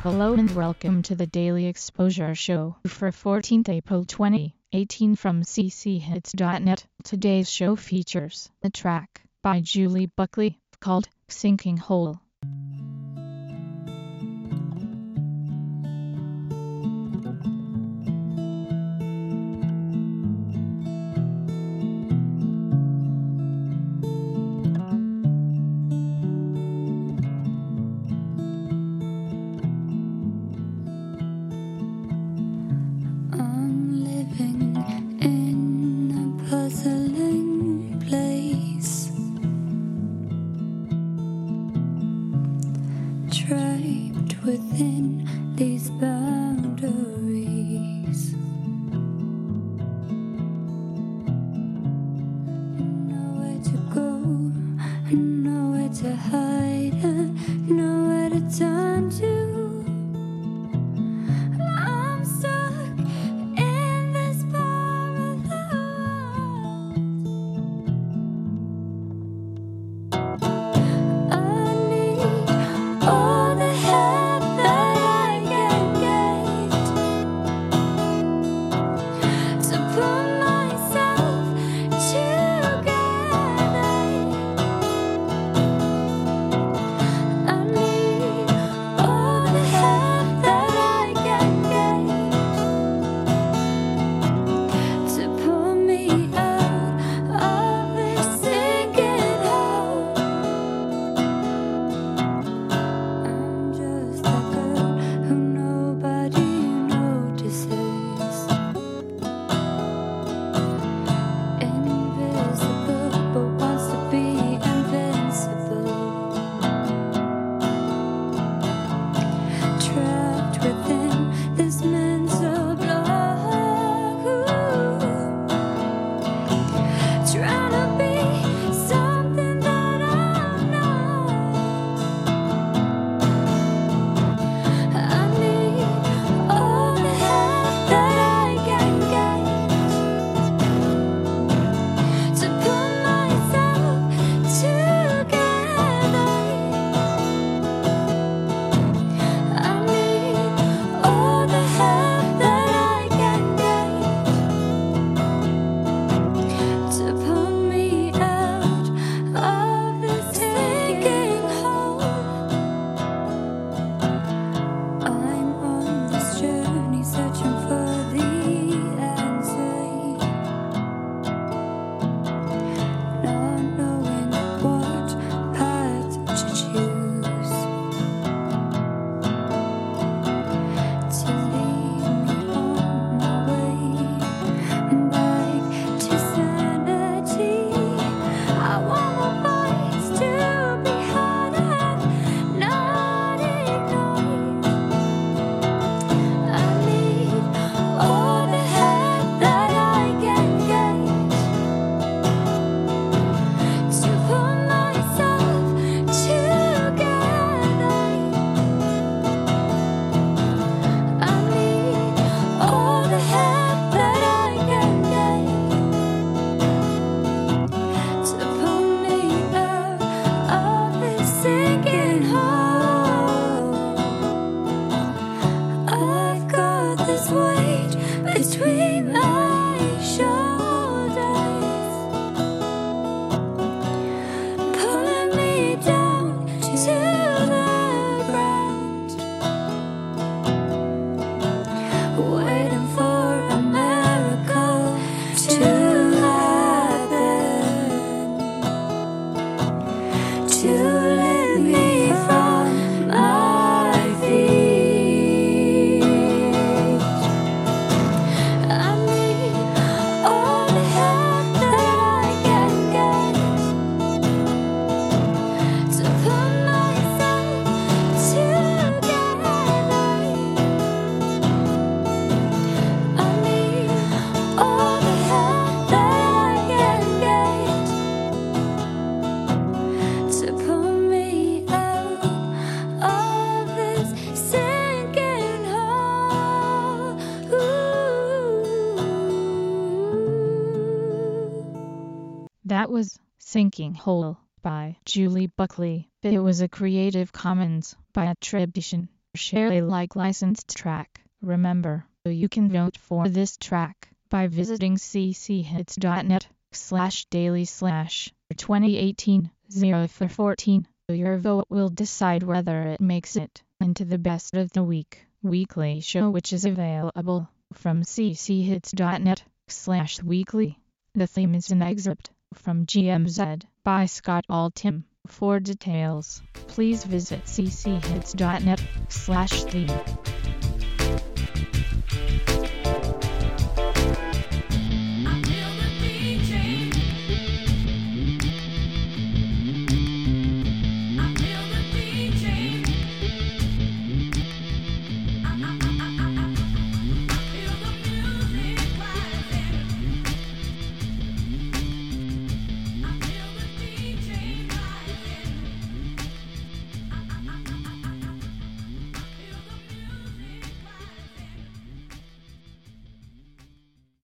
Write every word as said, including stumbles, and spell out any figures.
Hello and welcome to the Daily Exposure Show for fourteenth April twenty eighteen from c c hits dot net. Today's show features a track by Julie Buckley called Sinking Hole. I'm living in a puzzling place, trapped within these boundaries. Nowhere to go, nowhere to hide, and nowhere to turn to. I'm stuck in this part of the world. I need all the help that I can get to pull myself together. I need all the help that I can get to pull me out of this sinking hole. I'm just a girl who nobody notices, invisible but wants to be invincible, trapped within this mental block. Trying to be something that I'm not. I need all the help that I can get to pull myself together. I need all the help that I can get to pull me out of this sinking hole. I'm on this journey searching for the answer, not knowing what path to choose to lead me on my way back to sanity. I want my voice to be heard and not ignored. I need all the help that I can get to pull myself together. I need all the help that I can get to pull me out of this sinking hole. I've got this weight between my shoulders, pulling me down to the ground, waiting for a miracle to happen, to lift me from my feet. I need all the help that I can get to pull myself together. I need all the help that I can get to pull me out of this sinking hole. That was Sinking Hole by Julie Buckley. It was a Creative Commons by attribution. share Alike licensed track. Remember, you can vote for this track by visiting cchits.net slash daily slash twenty eighteen oh four fourteen. Your vote will decide whether it makes it into the best of the week weekly show, which is available from cchits.net slash weekly. The theme is an excerpt from G M Z by Scott Altham. For details, please visit cchits.net slash theme.